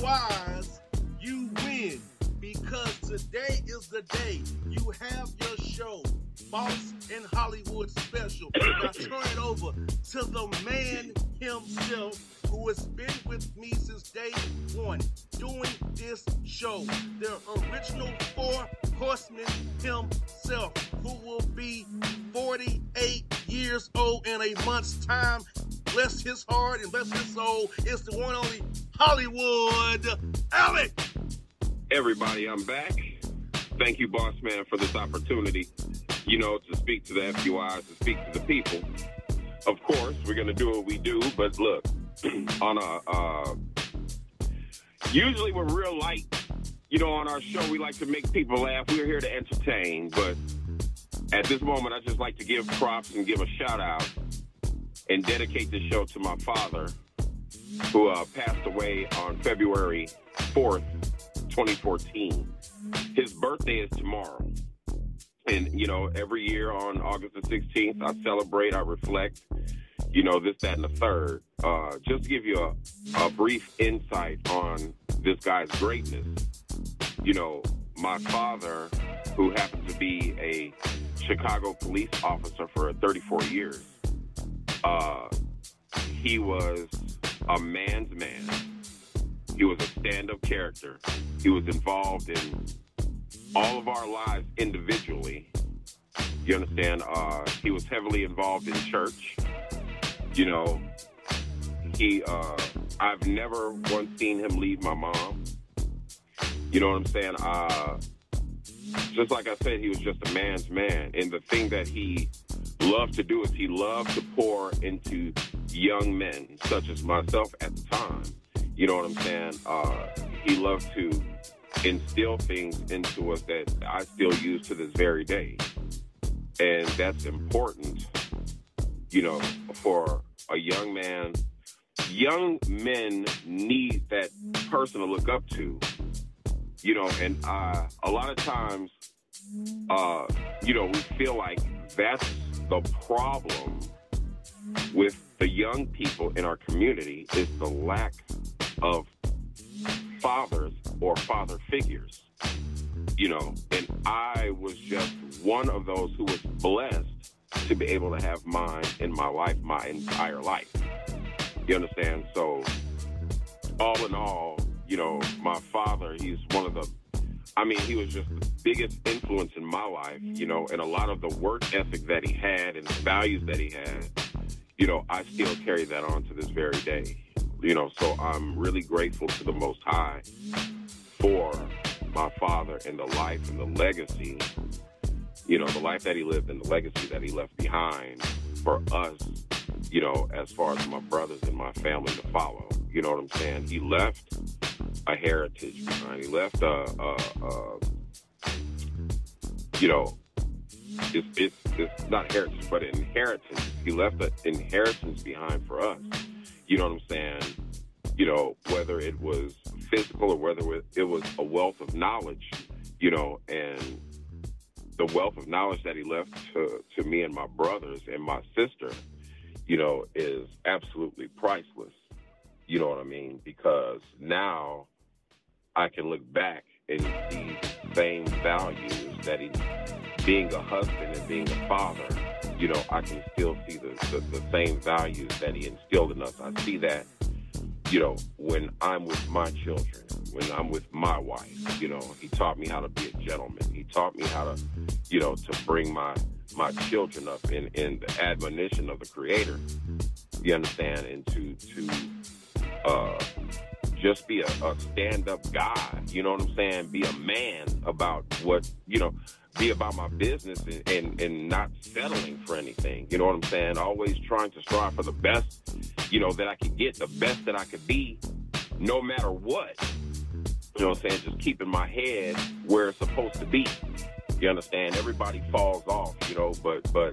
wise, you win. Because today is the day you have your show, Boss in Hollywood Special. Now turn it over to the man himself who has been with me since day one doing this show. The original four horseman himself, who will be 48 years old in a month's time. Bless his heart and bless his soul. It's the one only Hollywood Alec. Everybody, I'm back. Thank you, Boss Man, for this opportunity, to speak to the FUIs, to speak to the people. Of course, we're going to do what we do, but look, usually we're real light, on our show, we like to make people laugh. We're here to entertain, but at this moment, I just like to give props and give a shout out and dedicate the show to my father, who passed away on February 4th, 2014. His birthday is tomorrow. And, every year on August the 16th, I celebrate, I reflect, this, that, and the third. Just to give you a brief insight on this guy's greatness. My father, who happened to be a Chicago police officer for 34 years, he was a man's man. He was a stand-up character. He was involved in all of our lives individually. You understand? He was heavily involved in church. I've never once seen him leave my mom. You know what I'm saying? Just like I said, he was just a man's man. And the thing that he loved to do is he loved to pour into young men, such as myself at the time. You know what I'm saying? He loved to instill things into us that I still use to this very day. And that's important, for a young man. Young men need that person to look up to, and a lot of times, we feel like that's the problem with the young people in our community is the lack of fathers or father figures, and I was just one of those who was blessed to be able to have mine in my life, my entire life. You understand? So all in all, my father, he's one of he was just the biggest influence in my life, and a lot of the work ethic that he had and the values that he had, I still carry that on to this very day. So I'm really grateful to the Most High for my father and the life and the legacy, the life that he lived and the legacy that he left behind for us, as far as my brothers and my family to follow. You know what I'm saying? He left a heritage behind. He left it's not heritage, but an inheritance. He left an inheritance behind for us. You know what I'm saying? Whether it was physical or whether it was a wealth of knowledge, and the wealth of knowledge that he left to me and my brothers and my sister, is absolutely priceless. You know what I mean? Because now I can look back and see the same values that he, being a husband and being a father, I can still see the same values that he instilled in us. I see that, when I'm with my children, when I'm with my wife, he taught me how to be a gentleman. He taught me how to, to bring my children up in the admonition of the Creator, you understand, and to just be a stand-up guy, you know what I'm saying? Be a man about what, be about my business and not settling for anything, you know what I'm saying? Always trying to strive for the best, that I could get, the best that I could be, no matter what. You know what I'm saying? Just keeping my head where it's supposed to be. You understand? Everybody falls off, but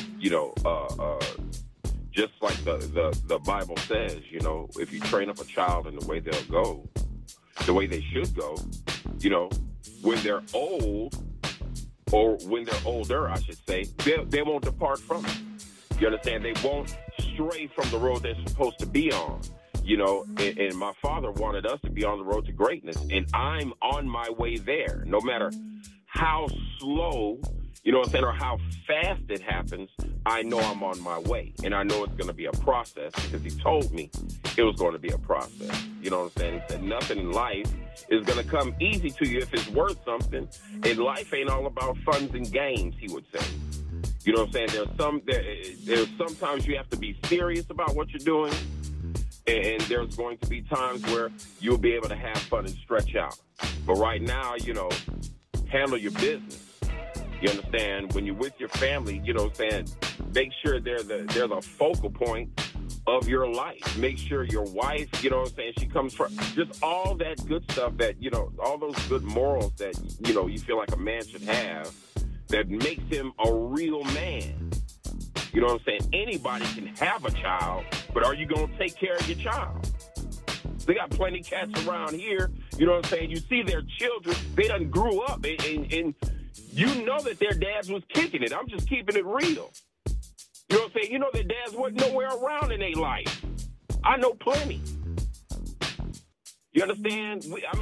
just like the Bible says, if you train up a child in the way they'll go, the way they should go, when they're old, or when they're older, I should say, they won't depart from it. You understand? They won't stray from the road they're supposed to be on. you know, and my father wanted us to be on the road to greatness, and I'm on my way there. No matter how slow, you know what I'm saying, or how fast it happens, I know I'm on my way, and I know it's going to be a process because he told me it was going to be a process. You know what I'm saying? He said nothing in life is going to come easy to you if it's worth something, and life ain't all about funs and games, he would say. You know what I'm saying? There's sometimes you have to be serious about what you're doing, and there's going to be times where you'll be able to have fun and stretch out. But right now, you know, handle your business. You understand? When you're with your family, you know what I'm saying, make sure they're the focal point of your life. Make sure your wife, you know what I'm saying, she comes from just all that good stuff that, you know, all those good morals that, you know, you feel like a man should have that makes him a real man. You know what I'm saying? Anybody can have a child, but are you going to take care of your child? They got plenty of cats around here, you know what I'm saying? You see their children, they done grew up, and you know that their dads was kicking it. I'm just keeping it real. You know what I'm saying? You know their dads wasn't nowhere around in their life. I know plenty. You understand?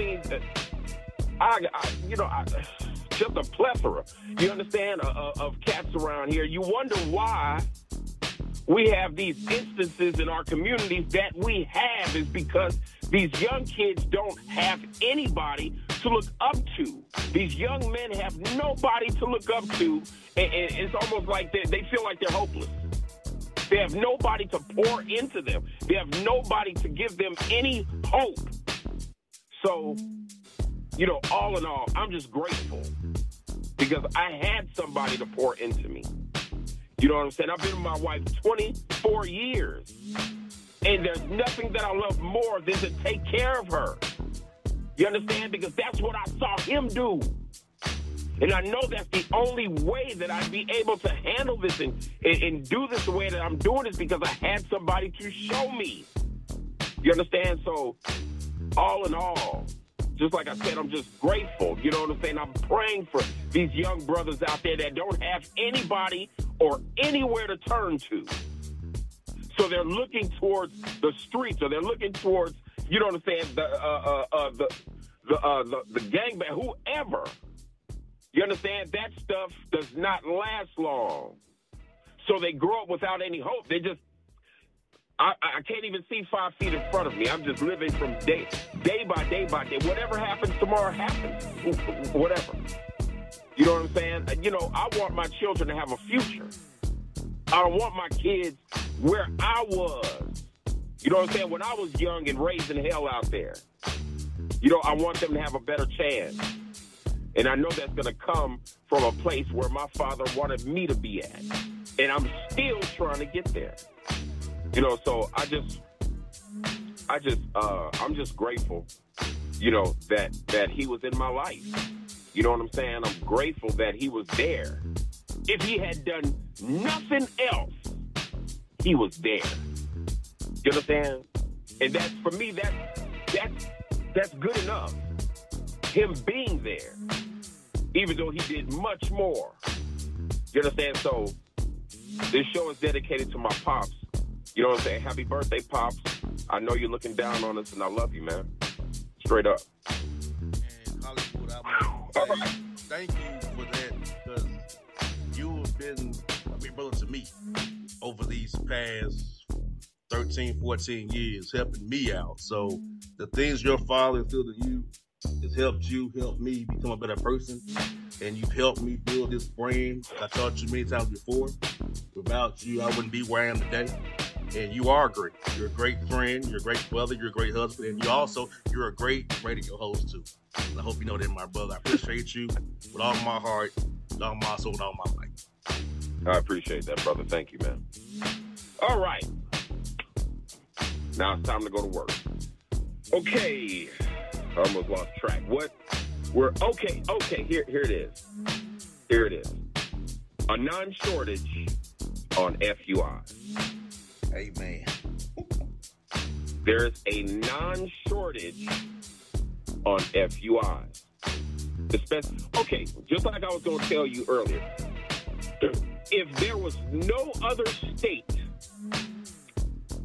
Just a plethora, you understand, of cats around here. You wonder why we have these instances in our communities that we have is because these young kids don't have anybody to look up to. These young men have nobody to look up to, and it's almost like they feel like they're hopeless. They have nobody to pour into them. They have nobody to give them any hope. So, you know, all in all, I'm just grateful because I had somebody to pour into me. You know what I'm saying? I've been with my wife 24 years, and there's nothing that I love more than to take care of her. You understand? Because that's what I saw him do. And I know that's the only way that I'd be able to handle this and do this the way that I'm doing is because I had somebody to show me. You understand? So, all in all, just like I said, I'm just grateful. You know what I'm saying? I'm praying for these young brothers out there that don't have anybody or anywhere to turn to. So they're looking towards the streets, or they're looking towards, you know what I'm saying, the gangbang, whoever. You understand? That stuff does not last long. So they grow up without any hope. They just, I can't even see 5 feet in front of me. I'm just living from day by day by day. Whatever happens tomorrow happens. Whatever. You know what I'm saying? You know, I want my children to have a future. I don't want my kids where I was. You know what I'm saying? When I was young and raising hell out there. You know, I want them to have a better chance. And I know that's going to come from a place where my father wanted me to be at. And I'm still trying to get there. You know, so I'm just grateful, you know, that he was in my life. You know what I'm saying? I'm grateful that he was there. If he had done nothing else, he was there. You understand? And that's, for me, that's good enough. Him being there, even though he did much more. You understand? So this show is dedicated to my pops. You know what I'm saying? Happy birthday, Pops. I know you're looking down on us, and I love you, man. Straight up. And Hollywood, I want to say thank you for that, because you have been a big brother to me over these past 13, 14 years, helping me out. So the things your father instilled in you has helped me become a better person. And you've helped me build this brand. I taught you many times before. Without you, I wouldn't be where I am today. And you are great. You're a great friend. You're a great brother. You're a great husband. And you're a great radio host, too. And I hope you know that, my brother. I appreciate you with all my heart, with all my soul, with all my life. I appreciate that, brother. Thank you, man. All right. Now it's time to go to work. Okay. I almost lost track. Okay. Here it is. Here it is. A non-shortage on FUI. Amen. There's a non-shortage on FUI. Okay, just like I was going to tell you earlier, if there was no other state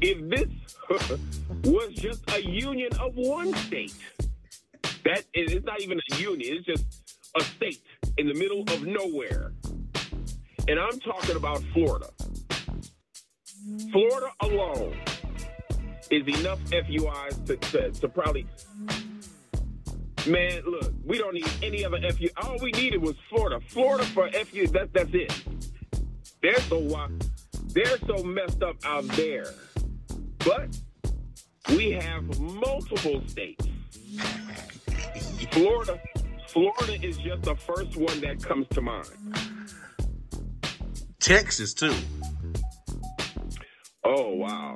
if this was just a union of one state, that it's not even a union, it's just a state in the middle of nowhere. And I'm talking about Florida. Florida alone is enough FUIs to probably... Man, look, we don't need any other FU. All we needed was Florida. Florida for FU, that's it. They're so messed up out there. But we have multiple states. Florida is just the first one that comes to mind. Texas, too. Oh, wow.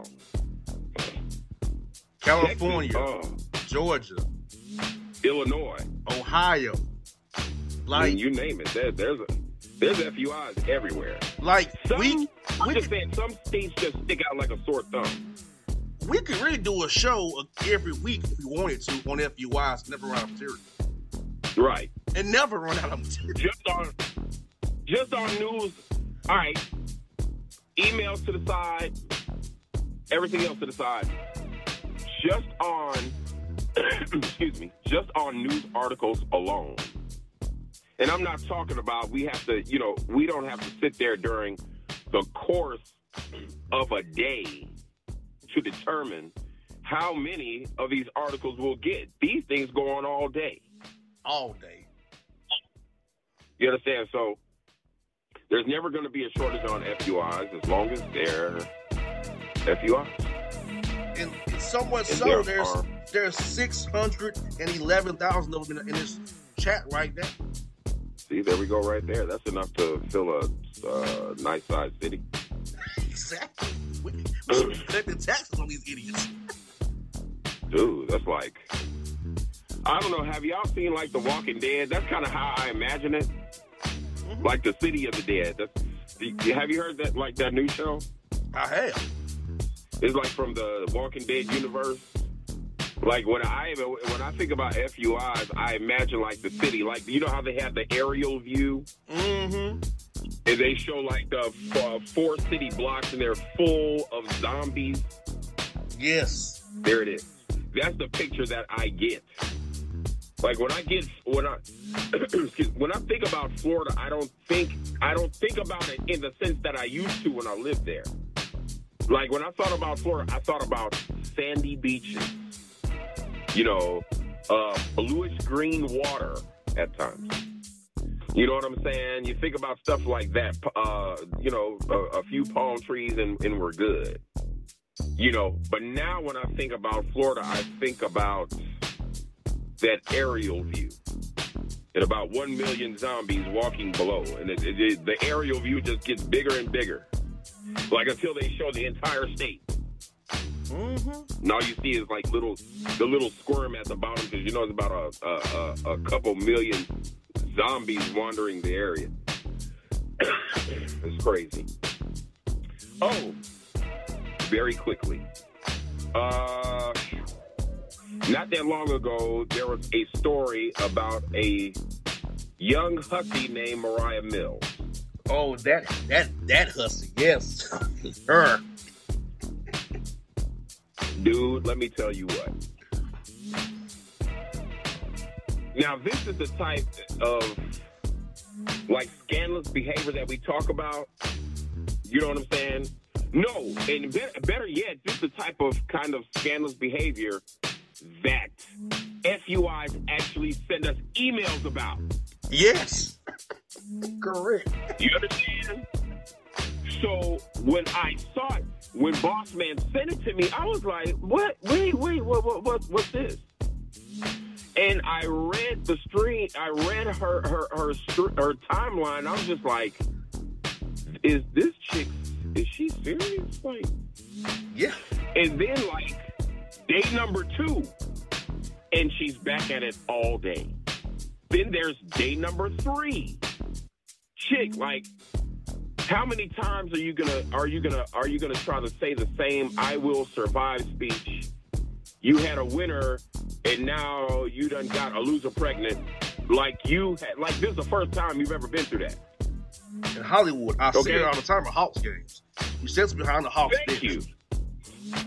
California, Texas, Georgia, Illinois, Ohio. Like, I mean, you name it. There's FUIs everywhere. Like, I'm just saying, some states just stick out like a sore thumb. We could really do a show every week if we wanted to on FUIs, never run out of material. Right. And never run out of material. Just on news. All right. Emails to the side. Everything else to the side. Just on, just on news articles alone. And I'm not talking about we don't have to sit there during the course of a day to determine how many of these articles we'll get. These things go on all day. All day. You understand? So there's never going to be a shortage on FUIs as long as they're FUIs. And somewhat so, there's 611,000 of them in this chat right now. See, there we go right there. That's enough to fill a nice-sized city. Exactly. We should be collecting taxes on these idiots. Dude, that's like... I don't know. Have y'all seen, like, The Walking Dead? That's kind of how I imagine it. Mm-hmm. Like the City of the Dead. Have you heard that, like, that new show? I have. It's like from the Walking Dead universe. Like, when I think about FUIs, I imagine, like, the city. Like, you know how they have the aerial view? Mm-hmm. And they show, like, the 4 city blocks, and they're full of zombies. Yes. There it is. That's the picture that I get. Like, when I think about Florida, I don't think about it in the sense that I used to when I lived there. Like, when I thought about Florida, I thought about sandy beaches, bluish green water at times. You know what I'm saying? You think about stuff like that, a few palm trees and we're good. But now when I think about Florida, I think about that aerial view and about 1 million zombies walking below. And the aerial view just gets bigger and bigger. Like, until they show the entire state. Mm-hmm. And all you see is, like, the little squirm at the bottom, because it's about a couple million zombies wandering the area. It's crazy. Oh, very quickly. Not that long ago, there was a story about a young hussy named Mariah Mills. Oh, that hussy, yes. Her. Dude, let me tell you what. Now, this is the type of, like, scandalous behavior that we talk about. You know what I'm saying? No, and better yet, this is the type of kind of scandalous behavior that FUIs actually send us emails about. Yes. Correct. You understand? So when I saw it, when Boss Man sent it to me, I was like, what? Wait, what's this? And I read the stream, I read her timeline. I was just like, is this chick, is she serious? Like, yeah. And then, like, day number 2, and she's back at it all day. Then there's day number 3. Chick, like, how many times are you gonna try to say the same "I will survive" speech? You had a winner, and now you done got a loser pregnant. Like this is the first time you've ever been through that. In Hollywood, I see it all the time at Hawks games. You sits behind the Hawks. Thank you.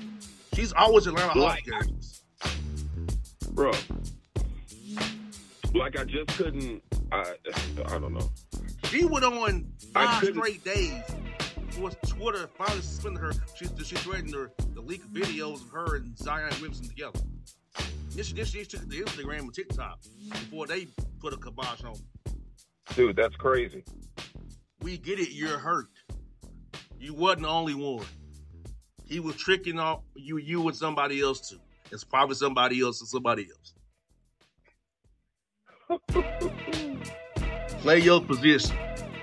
She's always in Atlanta Hawks games. Bro. Like, I just couldn't, I don't know. She went on 5 straight days before Twitter finally suspended her. She threatened to leak videos of her and Zion Williamson together. Then she took the Instagram and TikTok before they put a kibosh on. Dude, that's crazy. We get it. You're hurt. You wasn't the only one. He was tricking off you and somebody else too. It's probably somebody else and somebody else. Play your position.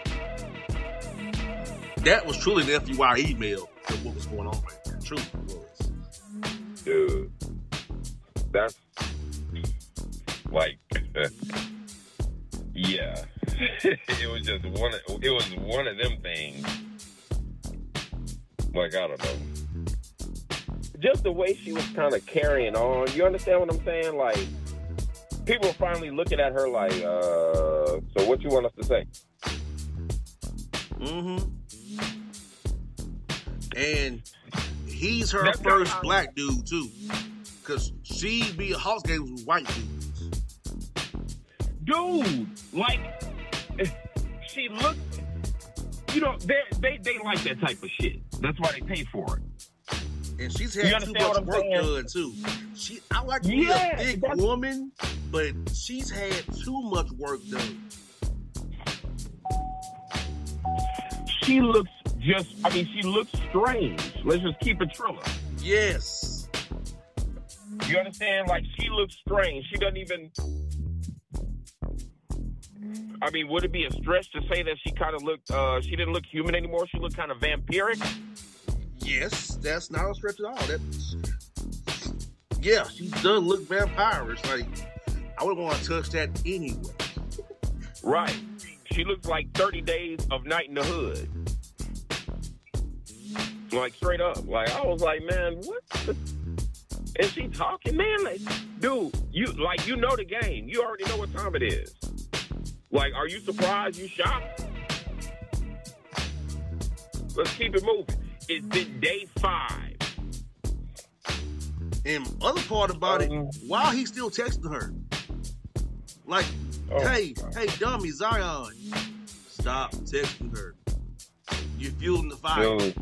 That was truly an FUI email of what was going on right there. Truly was. Dude. That's like yeah. It was just one of them things. Like, I don't know. Just the way she was kind of carrying on. You understand what I'm saying? Like, people are finally looking at her like, so what you want us to say? Mm-hmm. And he's her first black dude, too. Because she be at Hawks games with white dudes. Dude, like, she looks, you know, they like that type of shit. That's why they pay for it. And she's had too much work done, too. I like to be a big woman, but she's had too much work done. She looks she looks strange. Let's just keep it Trilla. Yes. You understand? Like, she looks strange. She doesn't even... I mean, would it be a stretch to say that she kind of looked... she didn't look human anymore? She looked kind of vampiric? Yes, that's not a stretch at all. Yeah, she does look vampirish. Like, I wouldn't want to touch that anyway. Right. She looks like 30 Days of Night in the Hood. Like, straight up. Like, I was like, man, what the... Is she talking, man? Like, dude, you know the game. You already know what time it is. Like, are you surprised? You shocked? Let's keep it moving. It's been day 5. And other part about it, while he's still texting her, like, hey, dummy, Zion, stop texting her. You're fueling the fire. Dude.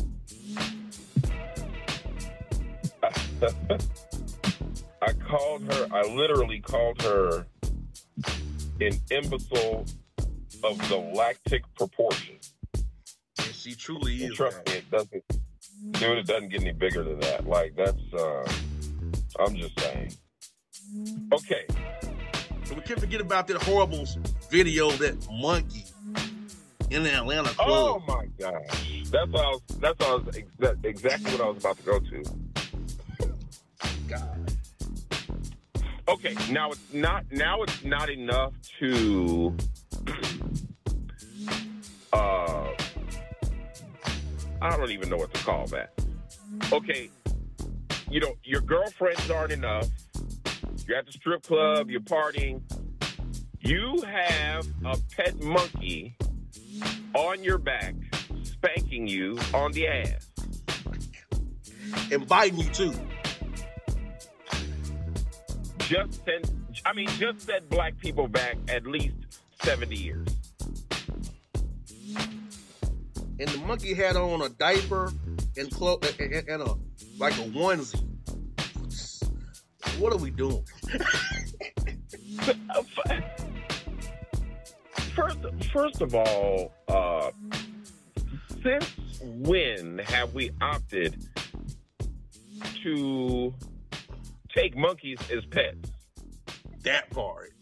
I literally called her an imbecile of galactic proportions. And she truly is. Trust me, it doesn't get any bigger than that. Like, that's, I'm just saying. Okay. So we can't forget about that horrible video of that monkey in the Atlanta club. Oh my gosh. That's exactly what I was about to go to. God. Okay, now it's not enough to I don't even know what to call that. Okay, you know, your girlfriends aren't enough. You're at the strip club, you're partying. You have a pet monkey on your back spanking you on the ass. And biting you too. Just set black people back at least 70 years. And the monkey had on a diaper and a onesie. What are we doing? First of all, since when have we opted to take monkeys as pets? That part.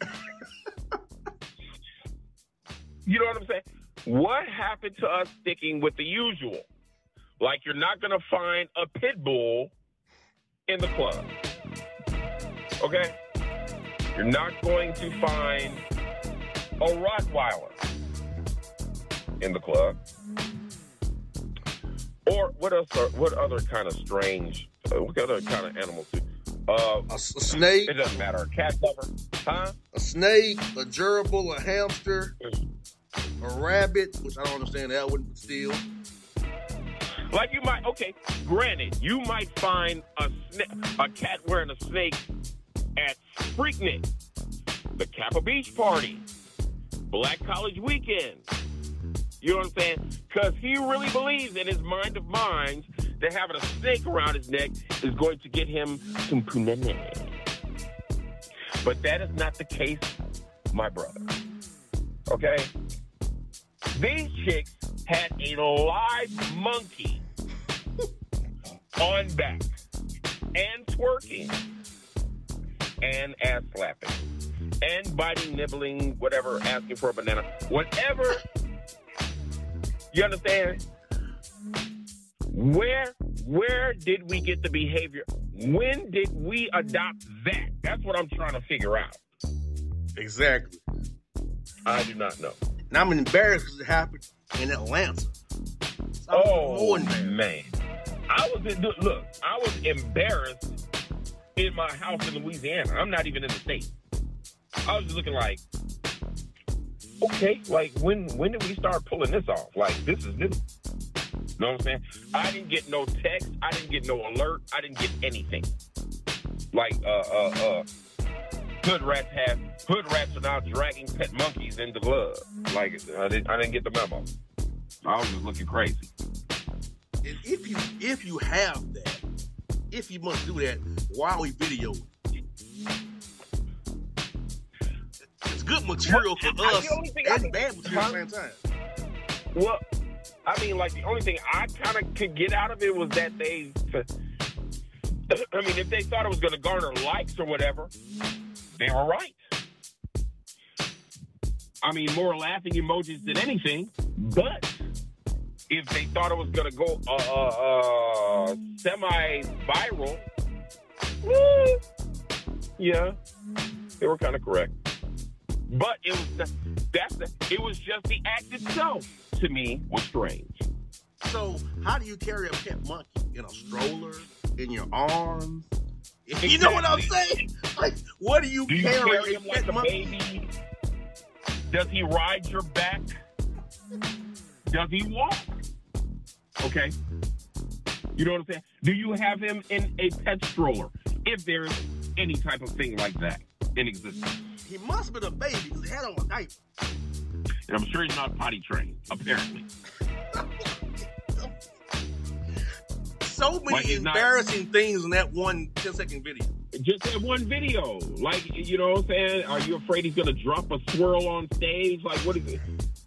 You know what I'm saying? What happened to us sticking with the usual? Like, you're not going to find a pit bull in the club. Okay? You're not going to find a Rottweiler in the club. Or what other kind of strange, what other kind of animals do? A snake. It doesn't matter. A cat lover. Huh? A snake, a gerbil, a hamster, a rabbit, which I don't understand that one, but still. Like you might, okay, granted, you might find a cat wearing a snake at Freaknik, the Kappa Beach Party, Black College Weekend. You know what I'm saying? Because he really believes in his mind of minds that having a snake around his neck is going to get him some punene. But that is not the case, my brother. Okay? These chicks had a live monkey on back and twerking and ass slapping and biting, nibbling, whatever, asking for a banana, whatever. You understand? Where did we get the behavior? When did we adopt that? That's what I'm trying to figure out. Exactly. I do not know. And I'm embarrassed because it happened in Atlanta. Oh, man. I was embarrassed in my house in Louisiana. I'm not even in the state. I was just looking like, okay, like when did we start pulling this off? Like, this is new. You know what I'm saying? I didn't get no text. I didn't get no alert. I didn't get anything. Like, hood rats are now dragging pet monkeys into club. Like, I didn't get the memo. I was just looking crazy. And if you have that, if you must do that, why are we videoing? It's good material for us and bad material at the same time. Well, I mean, like, the only thing I kind of could get out of it was that they, I mean, if they thought it was going to garner likes or whatever, they were right. I mean, more laughing emojis than anything, but if they thought it was going to go semi-viral, yeah, they were kind of correct. But it was just the act itself, to me, was strange. So, how do you carry a pet monkey? In a stroller? In your arms? Exactly. You know what I'm saying? Like, what do you carry him like a baby? Does he ride your back? Does he walk? Okay. You know what I'm saying? Do you have him in a pet stroller? If there's any type of thing like that in existence. He must have been a baby because he had on a diaper. And I'm sure he's not potty trained, apparently. So many embarrassing things in that one 10-second video. Just that one video. Like, you know what I'm saying? Are you afraid he's going to drop a swirl on stage? Like, what is it?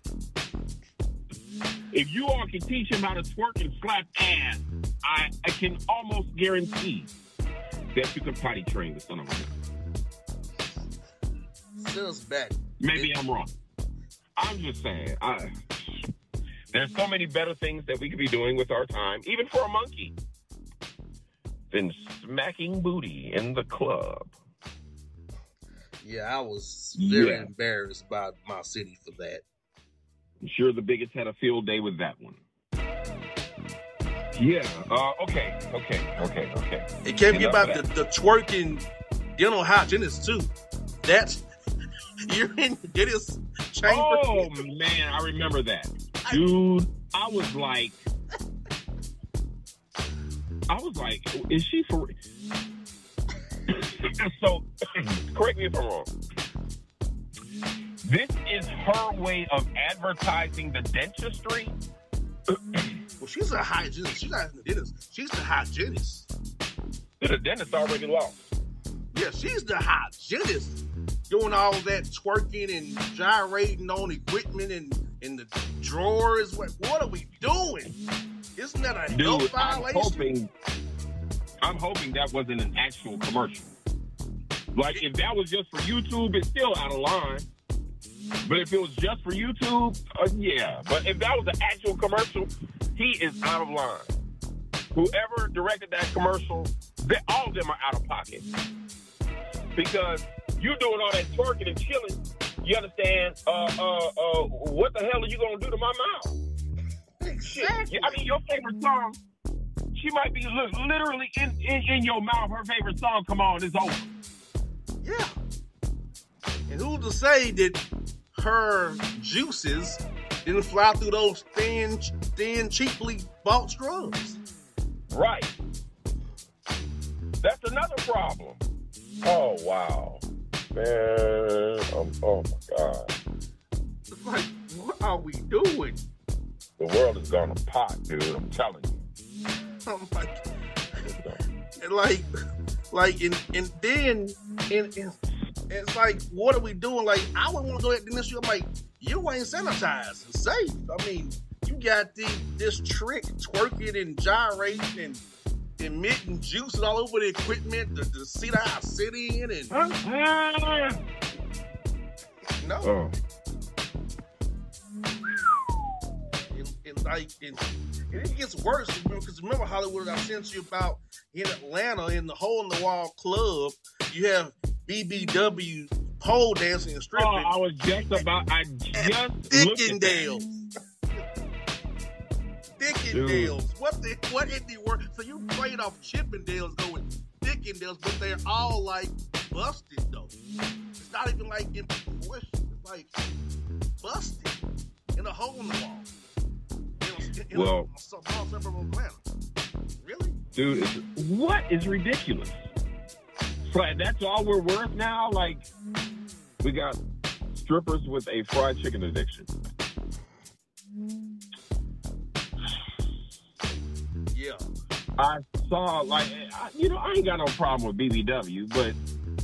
If you all can teach him how to twerk and slap ass, I can almost guarantee that you can potty train the son of a gun. Just back. Maybe I'm wrong. I'm just saying. There's so many better things that we could be doing with our time, even for a monkey, than smacking booty in the club. Yeah, I was very embarrassed by my city for that. I'm sure the bigots had a field day with that one. Yeah. Okay. It can't be about the twerking dental hygienist too. That's you're in the dentist chamber. Oh man, I remember that, dude. I was like, is she for? So, correct me if I'm wrong. This is her way of advertising the dentistry. Well, she's a hygienist. She's not the dentist. She's the hygienist. The dentist already lost. Yeah, she's the hygienist. Doing all that twerking and gyrating on equipment and in the drawers. What are we doing? Isn't that a health violation? I'm hoping that wasn't an actual commercial. Like, if that was just for YouTube, it's still out of line. But if it was just for YouTube, yeah. But if that was an actual commercial, he is out of line. Whoever directed that commercial, all of them are out of pocket. Because you doing all that twerking and chilling, you understand, what the hell are you going to do to my mouth? Exactly. I mean, your favorite song, she might be literally in your mouth. Her favorite song, come on, it's over. Yeah. And who's to say that her juices didn't fly through those thin, cheaply bought scrubs. Right. That's another problem. Oh, wow. Man, oh my God. It's like, what are we doing? The world has gone to pot, dude. I'm telling you. I'm like, and then it's like, what are we doing? Like, I wouldn't want to go ahead and this year. I'm like, you ain't sanitized and safe. I mean, you got this trick twerking and gyrating and emitting juices all over the equipment, the seat I sit in, and no. Oh. And it gets worse because remember Hollywood I sent you about in Atlanta in the Hole in the Wall club, you have BBW pole dancing and stripping. Oh, I just Dickendales. Dickendales. What in the world? So you played off Chippendales going Dickendales, but they're all like busted though. It's not even like in proportion. It's like busted in a hole in the wall. Well, small suburb of Atlanta. Really? Dude, what is ridiculous? Like, that's all we're worth now? Like, we got strippers with a fried chicken addiction. Yeah. I saw, like, I ain't got no problem with BBW, but,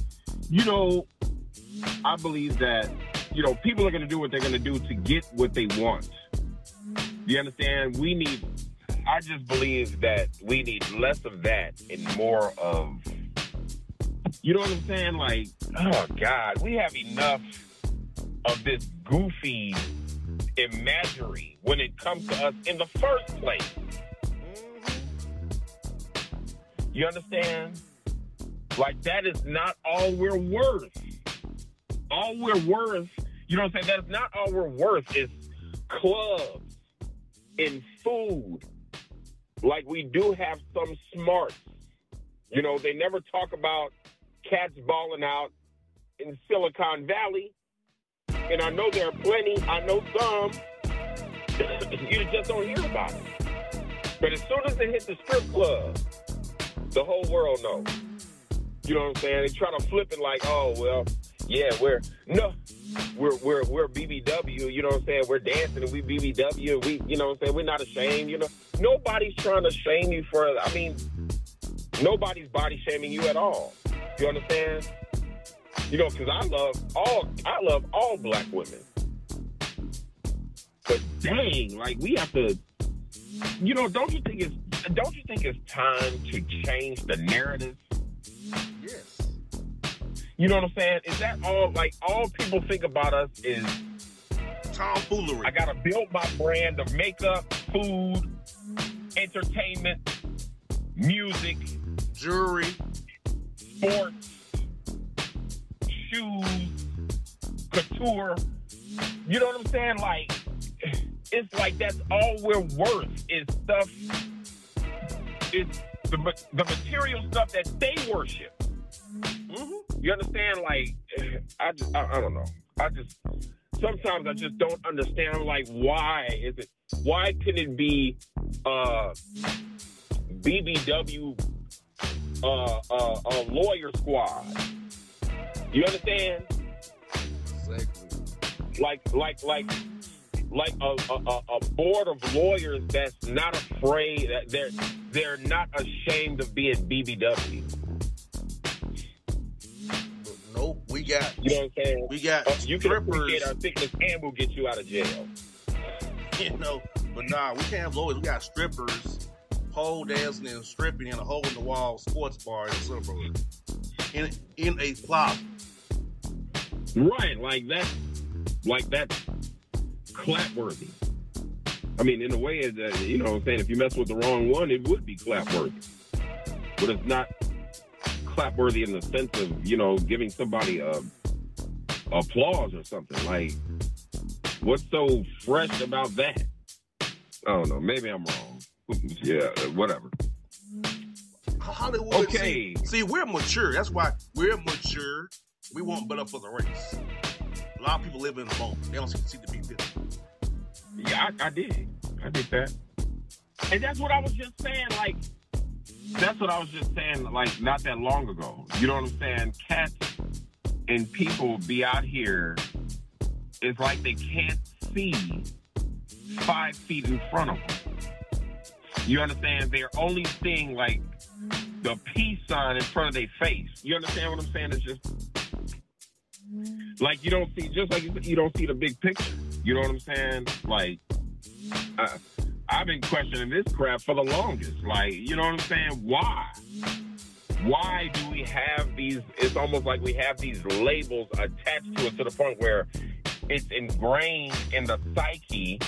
I believe that, people are going to do what they're going to do to get what they want. You understand? I just believe that we need less of that and more of, you know what I'm saying? Like, oh God, we have enough of this goofy imagery when it comes to us in the first place. You understand? Like, that is not all we're worth. All we're worth, you know what I'm saying? That's not all we're worth is clubs and food. Like, we do have some smarts. They never talk about cats balling out in Silicon Valley. And I know there are plenty. I know some. You just don't hear about it. But as soon as they hit the strip club, the whole world knows. You know what I'm saying? They try to flip it like, oh, well, yeah, we're BBW, you know what I'm saying? We're dancing and we BBW and we, you know what I'm saying? We're not ashamed, Nobody's trying to shame you nobody's body shaming you at all. You understand? Because I love all black women. But dang, like, we have to, don't you think it's time to change the narrative? Yes. You know what I'm saying? Is that all people think about us is tomfoolery? I gotta build my brand of makeup, food, entertainment, music, jewelry, sports, shoes, couture. You know what I'm saying? Like, it's like that's all we're worth is stuff. It's the material stuff that they worship. Mm-hmm. You understand? Like, I don't know. Sometimes I just don't understand, like, why could it be BBW a lawyer squad? You understand? Exactly. Like a board of lawyers that's not afraid, that they're not ashamed of being BBW. Nope, we got. You know what I'm saying? We got. You can appreciate our thickness, and we'll get you out of jail. But nah, we can't have lawyers. We got strippers, pole dancing and stripping in a hole in the wall sports bar in the suburb, in a plaza. Right, like that's clap-worthy. I mean, in a way, you know what I'm saying, if you mess with the wrong one, it would be clap-worthy. But it's not clap-worthy in the sense of, giving somebody applause or something. Like, what's so fresh about that? I don't know. Maybe I'm wrong. Yeah, whatever. Hollywood. Okay. See, we're mature. That's why we're mature. We want better for the race. A lot of people live in the moment. They don't see the big picture. Yeah, I did. I did that. And that's what I was just saying, like, not that long ago. You know what I'm saying? Cats and people be out here, it's like they can't see 5 feet in front of them. You understand? They're only seeing, like, the peace sign in front of their face. You understand what I'm saying? It's just, like, you don't see, just like you don't see the big picture. You know what I'm saying? Like, I've been questioning this crap for the longest. Like, you know what I'm saying? Why? Why do we have these, it's almost like we have these labels attached to it to the point where it's ingrained in the psyche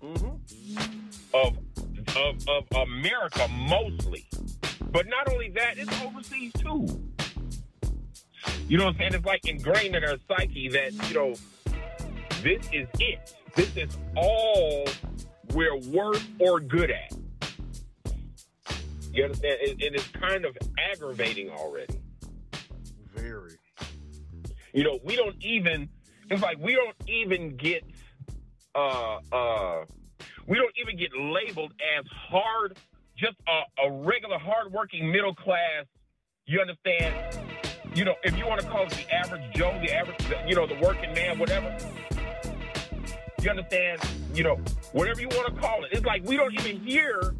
of America mostly. But not only that, it's overseas too. You know what I'm saying? It's like ingrained in our psyche that, you know, this is it. This is all we're worth or good at. You understand? And it's kind of aggravating already. Very. You know, we don't even get labeled as hard, just a regular hardworking middle class. You understand? You know, if you want to call it the average Joe, the working man, whatever. You understand? You know, whatever you want to call it. It's like we don't even hear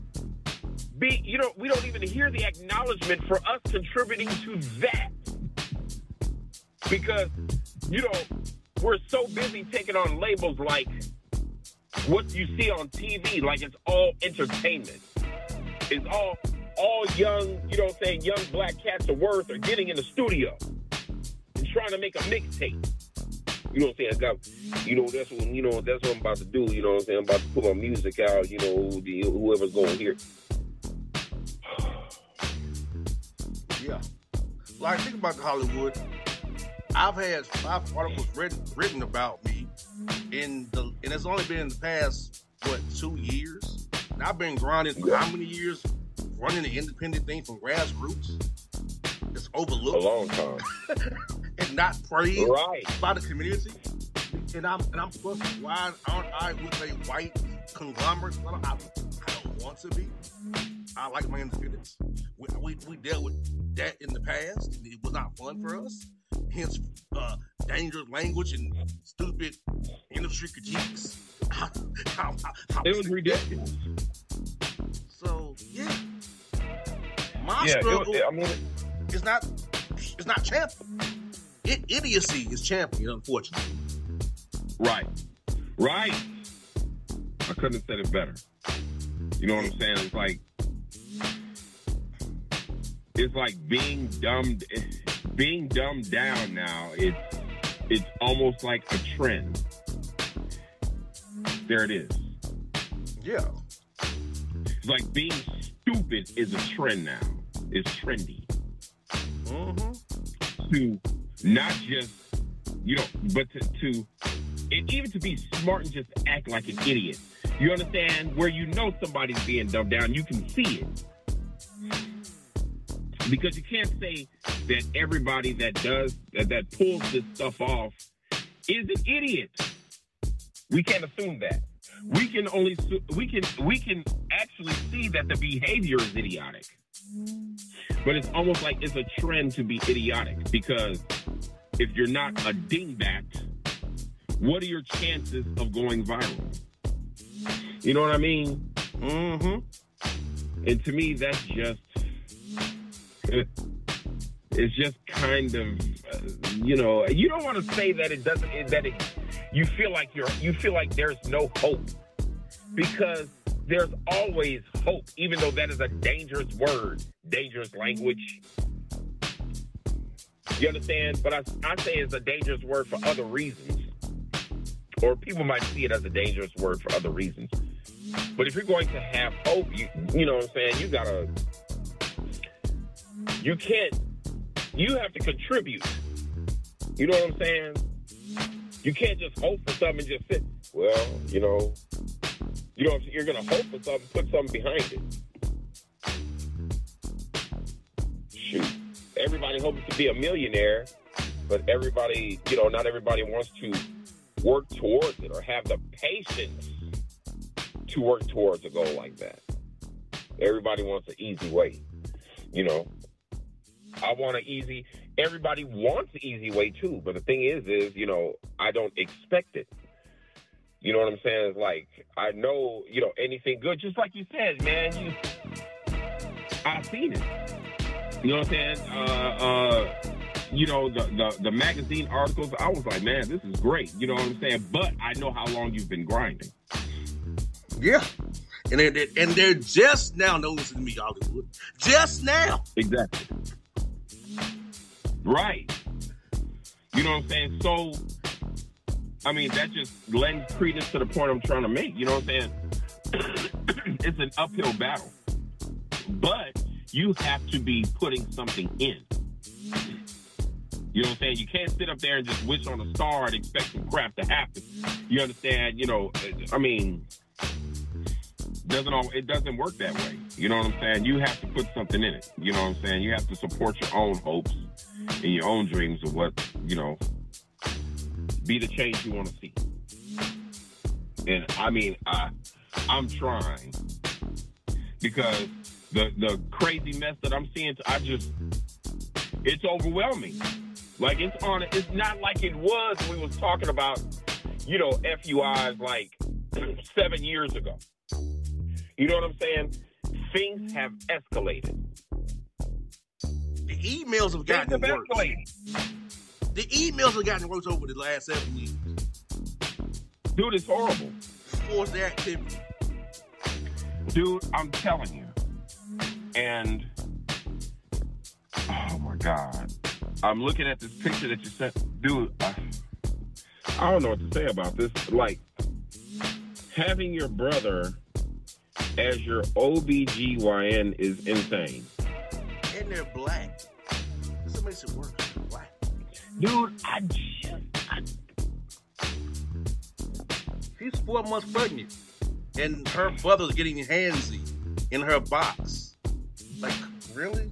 the acknowledgement for us contributing to that. Because, you know, we're so busy taking on labels like what you see on TV, like it's all entertainment. It's all young, you know what I'm saying, young black cats of worth are getting in the studio and trying to make a mixtape. You know what I'm saying? That's what I'm about to do. You know what I'm saying? I'm about to put my music out, you know, whoever's going to hear it. Yeah. Like, think about Hollywood. I've had 5 articles written about me and it's only been in the past, 2 years? And I've been grinding for how many years? Running an independent thing from grassroots. It's overlooked. A long time. And not praised right. by the community. And I'm questioning, why aren't I with a white conglomerate? I don't want to be. I like my independence. We dealt with that in the past. It was not fun for us. Hence, dangerous language and stupid industry critiques. It was ridiculous. So yeah, my struggle is not champion. Idiocy is champion, unfortunately. Right. I couldn't have said it better. You know what I'm saying? It's like being dumbed down now. It's almost like a trend. There it is. Yeah. It's like being stupid is a trend now. It's trendy. To not just, you know, but to even to be smart and just act like an idiot. You understand? Where you know somebody's being dumbed down, you can see it. Because you can't say that everybody that pulls this stuff off is an idiot. We can't assume that. We can actually see that the behavior is idiotic. But it's almost like it's a trend to be idiotic, because if you're not a dingbat, what are your chances of going viral? You know what I mean? And to me, that's just, it's just kind of, you know, you don't want to say that it doesn't, you feel like there's no hope, because there's always hope, even though that is a dangerous word, dangerous language. You understand? But I say it's a dangerous word for other reasons. Or people might see it as a dangerous word for other reasons. But if you're going to have hope, you know what I'm saying, you have to contribute. You know what I'm saying? You can't just hope for something and just sit. Well, you know, if you're going to hope for something, put something behind it. Shoot. Everybody hopes to be a millionaire, but everybody, you know, not everybody wants to work towards it or have the patience to work towards a goal like that. Everybody wants an easy way, you know. I want an easy. Everybody wants an easy way too, but the thing is, you know, I don't expect it. You know what I'm saying? It's like, I know, you know, anything good, just like you said, man. I've seen it. You know what I'm saying? You know, the magazine articles, I was like, man, this is great. You know what I'm saying? But I know how long you've been grinding. Yeah. And they're just now noticing me, Hollywood. Just now. Exactly. Right. You know what I'm saying? So, I mean, that just lends credence to the point I'm trying to make. You know what I'm saying? It's an uphill battle. But you have to be putting something in. You know what I'm saying? You can't sit up there and just wish on a star and expect some crap to happen. You understand? You know, I mean, it doesn't work that way. You know what I'm saying? You have to put something in it. You know what I'm saying? You have to support your own hopes and your own dreams of what, you know, be the change you want to see. And I mean, I'm trying, because the crazy mess that I'm seeing, it's overwhelming. Like, it's not like it was when we was talking about, you know, FUIs like 7 years ago. You know what I'm saying? Things have escalated. The emails have gotten worse. The emails have gotten worse over the last 7 years. Dude, it's horrible. Forced activity. Dude, I'm telling you. And, oh my God. I'm looking at this picture that you sent. Dude, I don't know what to say about this. Like, having your brother as your OBGYN is insane. And they're black. This makes it worse. They're black. Dude, she's 4 months pregnant, and her brother's getting handsy in her box. Like, really?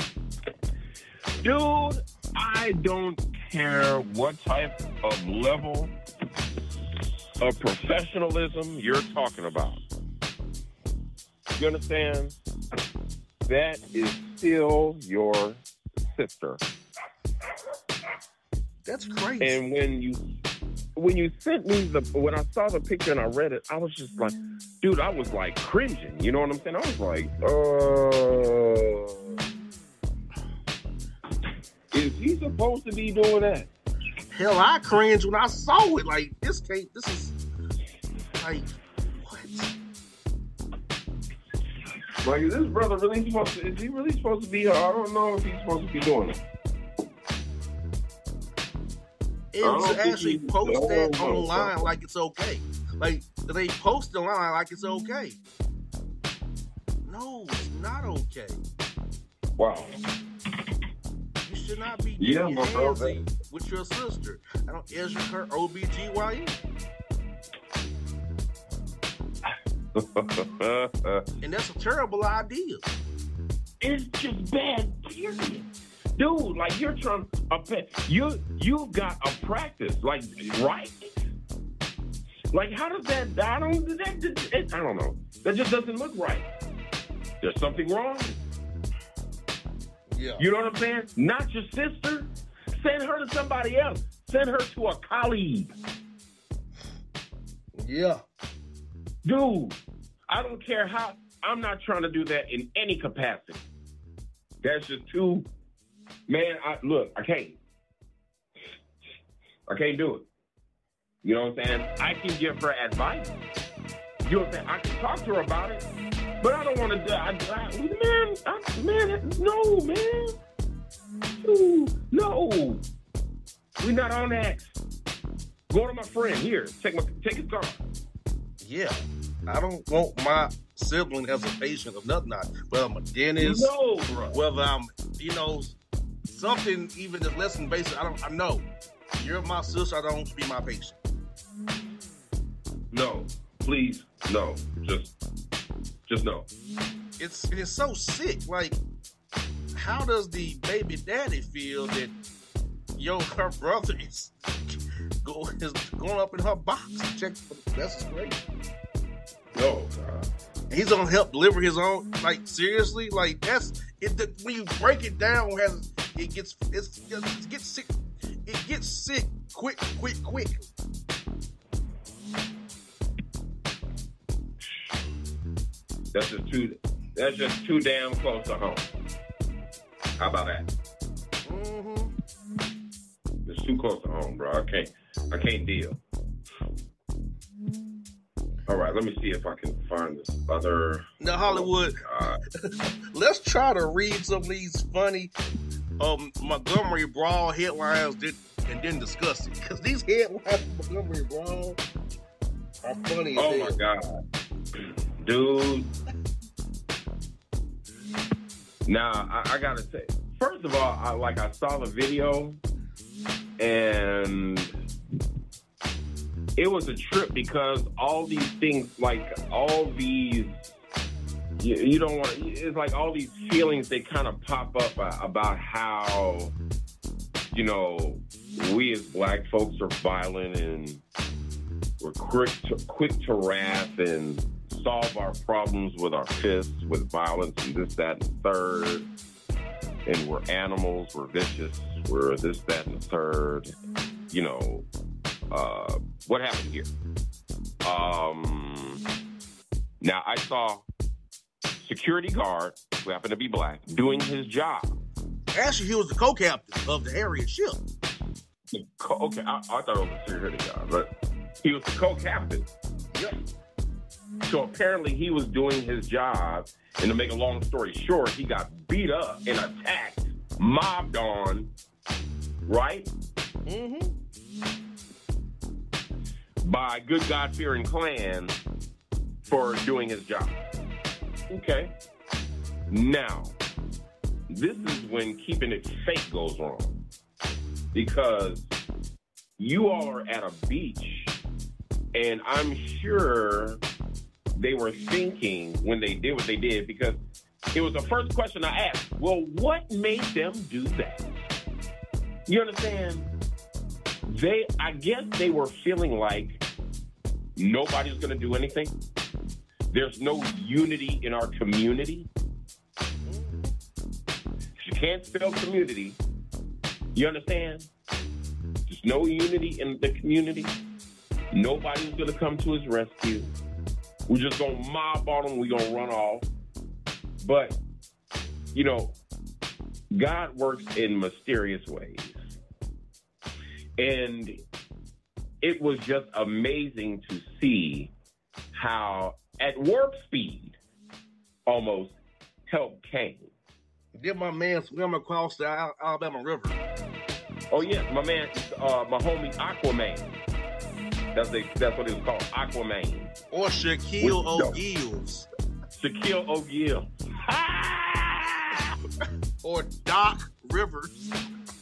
Dude, I don't care what type of level of professionalism you're talking about. You understand? That is still your sister. That's crazy. And when you sent me when I saw the picture and I read it, I was just like, dude, I was like cringing. You know what I'm saying? I was like, is he supposed to be doing that? Hell, I cringed when I saw it. Like, this is like, what? Like, is this brother really supposed to? Is he really supposed to be here? I don't know if he's supposed to be doing it. And to actually post that online like it's okay. Like, they post it online like it's okay. No, it's not okay. Wow. You should not be getting handsy with your sister. I don't is her OBGYN. And that's a terrible idea. It's just bad, period. Dude, like, you're trying you've got a practice, like, right? Like, how does that, I don't know. That just doesn't look right. There's something wrong. Yeah. You know what I'm saying? Not your sister. Send her to somebody else. Send her to a colleague. Yeah. Dude, I don't care how, I'm not trying to do that in any capacity. That's just too, man, I can't. I can't do it. You know what I'm saying? I can give her advice. You know what I'm saying? I can talk to her about it, but I don't want to no, man. Dude, no. We're not on that. Go to my friend here. Take his car. Yeah. I don't want my sibling as a patient of nothing. Whether I'm a dentist, no, bro. Whether I'm, something even that's less than basic. I know. You're my sister. I don't want you to be my patient. No, please, no. Just no. It's so sick. Like, how does the baby daddy feel that her brother is going up in her box to check for the, that's great. Oh God. He's gonna help deliver his own. Like seriously, like that's it. When you break it down, it gets sick. It gets sick quick. That's just too damn close to home. How about that? Mm-hmm. It's too close to home, bro. I can't deal. All right, let me see if I can find this other. Now, Hollywood, let's try to read some of these funny Montgomery Brawl headlines and then discuss it. Because these headlines of Montgomery Brawl are funny as hell. Oh, my God. Dude. Now, I got to say, first of all, I saw the video, and it was a trip because all these things, like all these, you don't want to, it's like all these feelings, they kind of pop up about how, you know, we as black folks are violent and we're quick to wrath and solve our problems with our fists, with violence and this, that, and the third. And we're animals, we're vicious, we're this, that, and the third. You know, what happened here? Now, I saw security guard, who happened to be black, doing his job. Actually, he was the co-captain of the Harriet ship. Okay, I thought it was a security guard, but he was the co-captain. Yep. So apparently he was doing his job, and to make a long story short, he got beat up and attacked, mobbed on, right? Mm-hmm. By good God-fearing Klan for doing his job. Okay. Now, this is when keeping it fake goes wrong. Because you all are at a beach, and I'm sure they were thinking when they did what they did, because it was the first question I asked. Well, what made them do that? You understand? I guess they were feeling like nobody's going to do anything. There's no unity in our community. You can't spell community. You understand? There's no unity in the community. Nobody's going to come to his rescue. We're just going to mob on him. We're going to run off. But, you know, God works in mysterious ways. And it was just amazing to see how, at warp speed, almost, help came. Did my man swim across the Alabama River? Oh, yes, my man, my homie Aquaman. That's what it was called, Aquaman. Or Shaquille O'Neal. Shaquille O'Neal. Or Doc Rivers.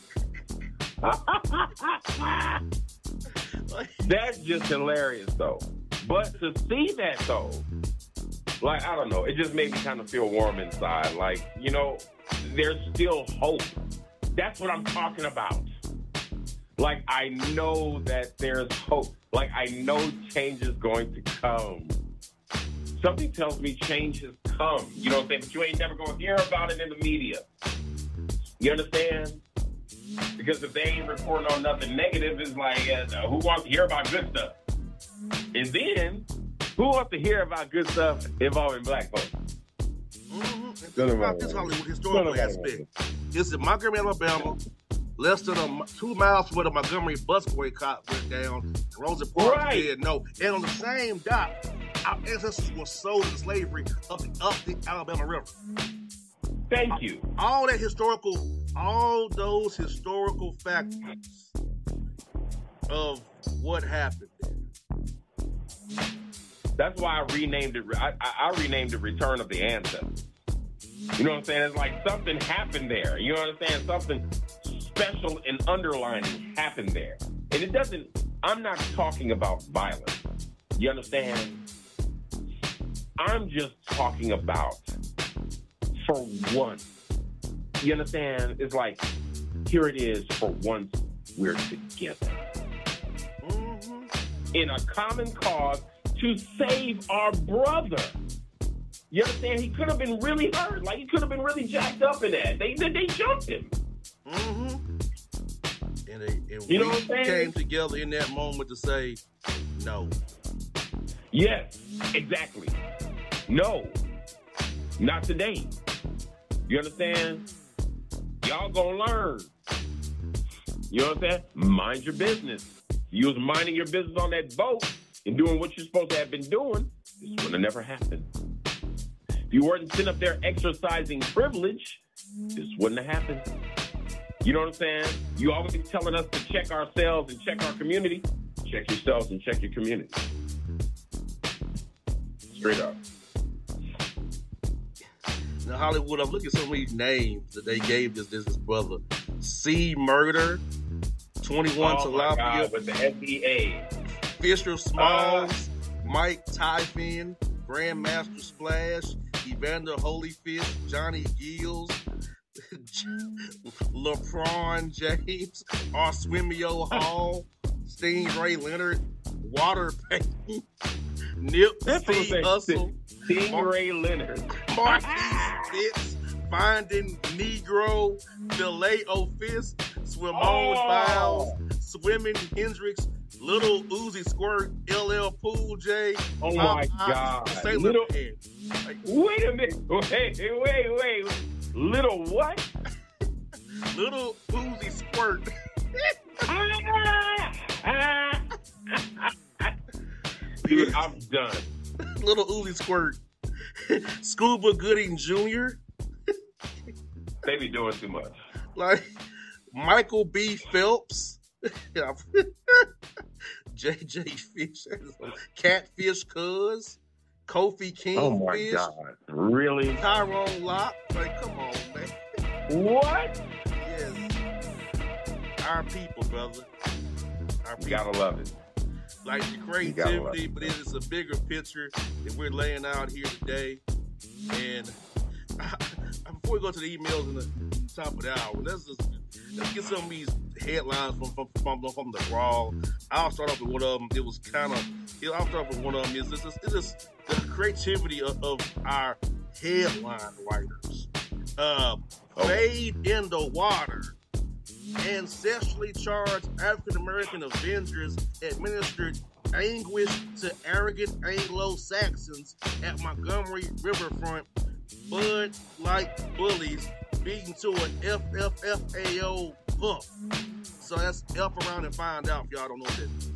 That's just hilarious, though. But to see that, though, like, I don't know, it just made me kind of feel warm inside. Like, you know, there's still hope. That's what I'm talking about. Like, I know that there's hope. Like, I know change is going to come. Something tells me change has come. You know what I'm saying? But you ain't never going to hear about it in the media. You understand? Because if they ain't reporting on nothing negative, it's like, who wants to hear about good stuff? And then, who wants to hear about good stuff involving black folks? Mm-hmm. Think about this Hollywood historical aspect. It's in Montgomery, Alabama, less than 2 miles from where the Montgomery bus boycott went down. Rosa Parks did no. And on the same dock, our ancestors were sold into slavery up the Alabama River. Thank you. All those historical factors of what happened there. That's why I renamed it. I renamed it Return of the Ancestors. You know what I'm saying? It's like something happened there. You know what I'm saying? Something special and underlining happened there. And it doesn't, I'm not talking about violence. You understand? I'm just talking about, for once. You understand? It's like, here it is, for once we're together. Mm-hmm. In a common cause to save our brother. You understand? He could have been really hurt. Like, he could have been really jacked up in that. They jumped him. Mm-hmm. And you know we what I'm saying? came together in that moment to say, no. Yes, exactly. No, not today. You understand? Y'all gonna learn. You know what I'm saying? Mind your business. You was minding your business on that boat and doing what you're supposed to have been doing, this would have never happened. If you weren't sitting up there exercising privilege, this wouldn't have happened. You know what I'm saying? You always telling us to check ourselves and check our community. Check yourselves and check your community. Straight up. Now, Hollywood, I'm looking at some of these names that they gave this brother. C. Murder, 21 Tilapia. With the SEA. Fisher Smalls, Mike Typhon, Grandmaster Splash, Evander Holyfish, Johnny Gills, LeBron James, Arswimio Hall, Stingray Leonard, Water Payton, Nip C. Hustle, Stingray Leonard, Marquise Fitz, Finding Negro, Filet-O Fist, Swimone Biles, Swimming Hendrix, Little Uzi Squirt, LL Pool J. Oh my God. Little, wait a minute. Wait. Little what? Little Uzi Squirt. Dude, I'm done. Little Uzi Squirt. Scuba Gooding Jr. They be doing too much. Like Michael B. Phelps. JJ Fish. Catfish Cuz. Kofi Kingfish. Oh my God. Really? Tyrone Locke. Like, come on, man. What? Yes. Our people, brother. Our people. You gotta love it. Like the creativity, but it is a bigger picture that we're laying out here today. And before we go to the emails in the top of the hour, let's get some of these headlines from the Raw. I'll start off with one of them. I'll start off with one of them. It's just the creativity of our headline writers. Fade in the water. Ancestrally charged African-American Avengers administered anguish to arrogant Anglo-Saxons at Montgomery Riverfront. Bud like bullies beaten to an FFFAO puff. So that's F around and find out if y'all don't know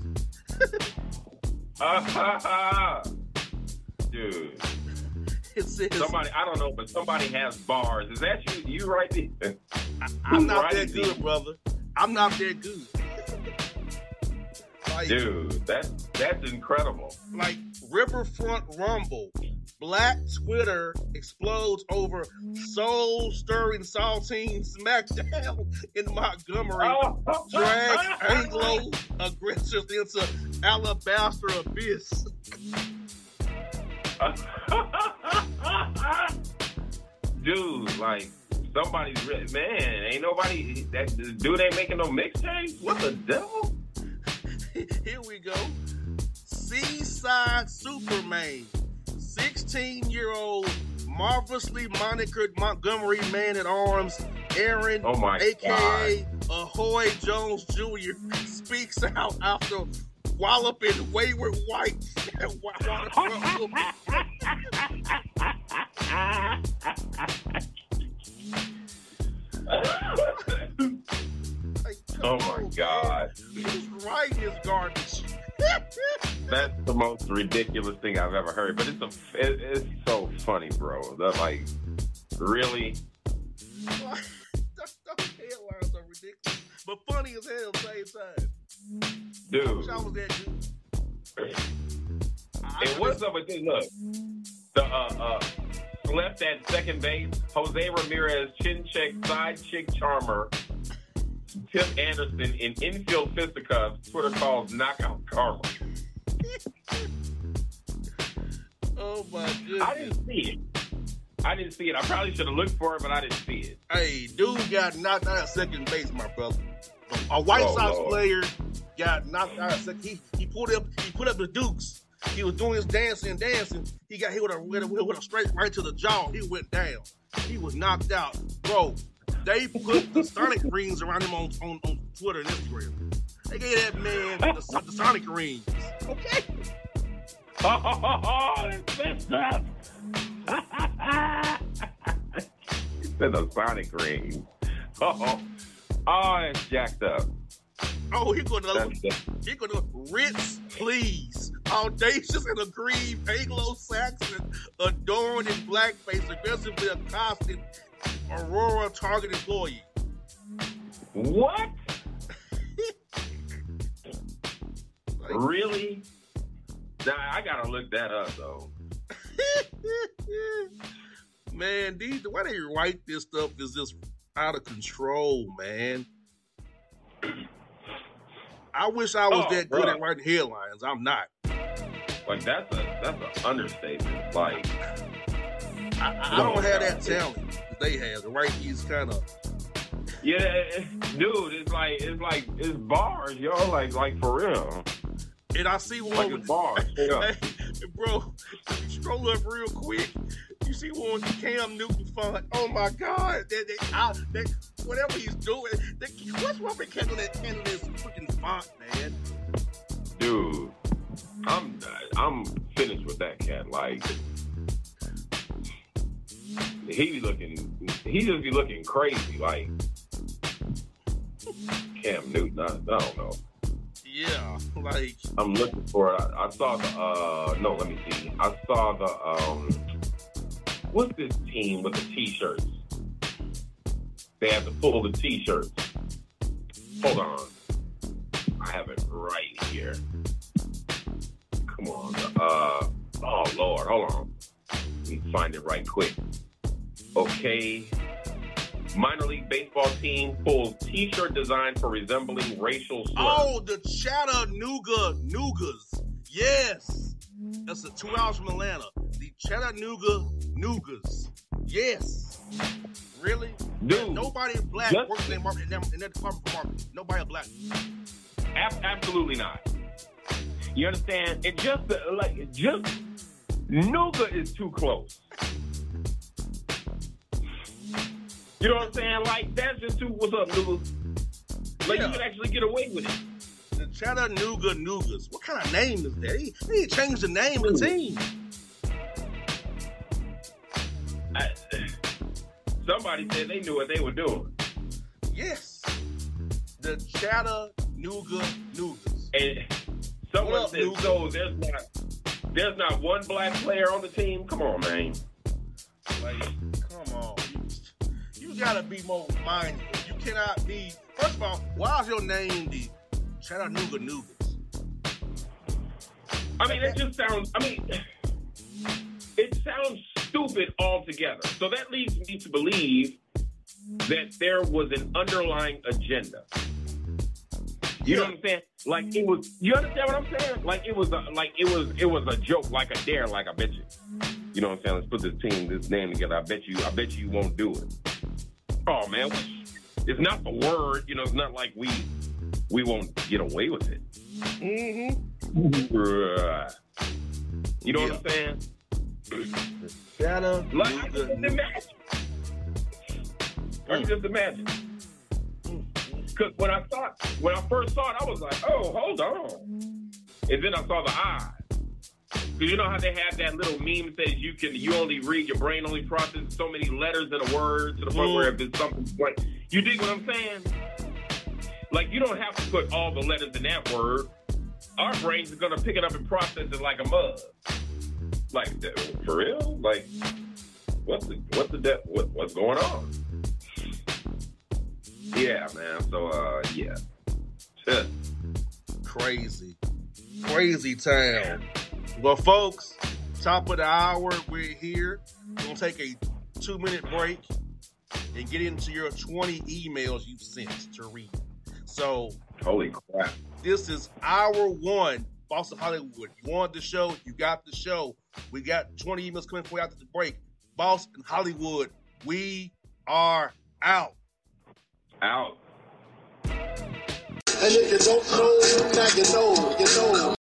what that is. Dude. It says, somebody, I don't know, but somebody has bars. Is that you? You right there? I'm not that good, brother. I'm not that good. Like, dude, that's incredible. Like Riverfront Rumble. Black Twitter explodes over soul-stirring saltine smackdown in Montgomery. Drags Anglo aggressors into alabaster abyss. Dude, like, somebody's man, ain't nobody, that dude ain't making no mixtapes? What the devil? Here we go. Seaside Superman, 16-year-old marvelously monikered Montgomery man-at-arms Aaron, a.k.a. Ahoy Jones Jr., speaks out after walloping Wayward White at Waterfront. Oh my God. Who's writing his garbage? That's the most ridiculous thing I've ever heard. But it's so funny, bro. That's like, really? Those headlines are ridiculous, but funny as hell at the same time. Dude. I wish I was that good. And what's up with this? Look, the left at second base, Jose Ramirez, chin check, side chick charmer, Tim Anderson in infield fisticuffs, Twitter calls knockout karma. Oh my goodness. I didn't see it. I probably should have looked for it, but I didn't see it. Hey, dude got knocked out at second base, my brother. A White Sox player got knocked out at second. He put up the Dukes He was doing his dancing. He got hit with a straight right to the jaw. He went down. He was knocked out. Bro, they put the Sonic rings around him on Twitter and Instagram. They gave that man the Sonic rings. Okay? Oh, that's messed up. He said the Sonic rings. Oh, it's jacked up. Oh, he gonna Ritz, please. Audacious and aggrieved, Anglo-Saxon, adorned in blackface, aggressively accosted Aurora target employee. What? Really? Nah, I gotta look that up though. Man, the way they write this stuff is just out of control, man. I wish I was that good at writing headlines. I'm not. Like that's an understatement. Like I don't have that talent that they have. The right these kind of. Yeah, dude, it's bars, yo, like for real. And I see one like with bars. Yeah. Hey, bro, if you scroll up real quick, you see one with the Cam Newton font. Oh my God, whatever he's doing, what's wrong with handling this freaking font, man? Dude, I'm finished with that cat. Like he just be looking crazy. Like Cam Newton, I don't know. Yeah, like I'm looking for it. I saw the no, let me see. I saw the what's this team with the t-shirts? They have to pull the t-shirts. Hold on. I have it right here. Come on. Oh Lord, hold on. Let me find it right quick. Okay. Minor League Baseball team pulls T-shirt design for resembling racial slurs. Oh, the Chattanooga Nugas. Yes. That's 2 hours from Atlanta. The Chattanooga Nugas. Yes. Really? Dude. Nobody black works in that department for marketing. Nobody black. Absolutely not. You understand? It just Nuga is too close. You know what I'm saying? Like, that's just too, what's up, Nugas? Like, you can actually get away with it. The Chattanooga Nugas. What kind of name is that? They need to change the name of the team. Somebody said they knew what they were doing. Yes. The Chattanooga Nugas. And someone said, Nugas? So there's not one black player on the team? Come on, man. Like, come on. You gotta be more mindful. You cannot be. First of all, why is your name the Chattanooga Nugas? I mean, it just sounds. I mean, it sounds stupid altogether. So that leads me to believe that there was an underlying agenda. You know what I'm saying? Like it was. You understand what I'm saying? Like it was a joke, like a dare, like I bet you. You know what I'm saying? Let's put this name together. I bet you won't do it. Oh man, it's not the word. You know, it's not like we won't get away with it. Mm-hmm. You know what I'm saying? Like I can just imagine. Because when I first saw it, I was like, oh, hold on. And then I saw the eyes. Because you know how they have that little meme that says you only read, your brain only processes so many letters in a word to the point where if it's something, you dig what I'm saying? Like, you don't have to put all the letters in that word. Our brains are going to pick it up and process it like a mug. Like, for real? Like, what's going on? Yeah, man. So, yeah. Crazy town. Well, folks, top of the hour, we're here. We're going to take a 2-minute break and get into your 20 emails you've sent to read. So, holy crap. This is hour 1, Boss of Hollywood. You wanted the show, you got the show. We got 20 emails coming for you after the break. Boss in Hollywood, we are out. Out. And if you don't know, now you know.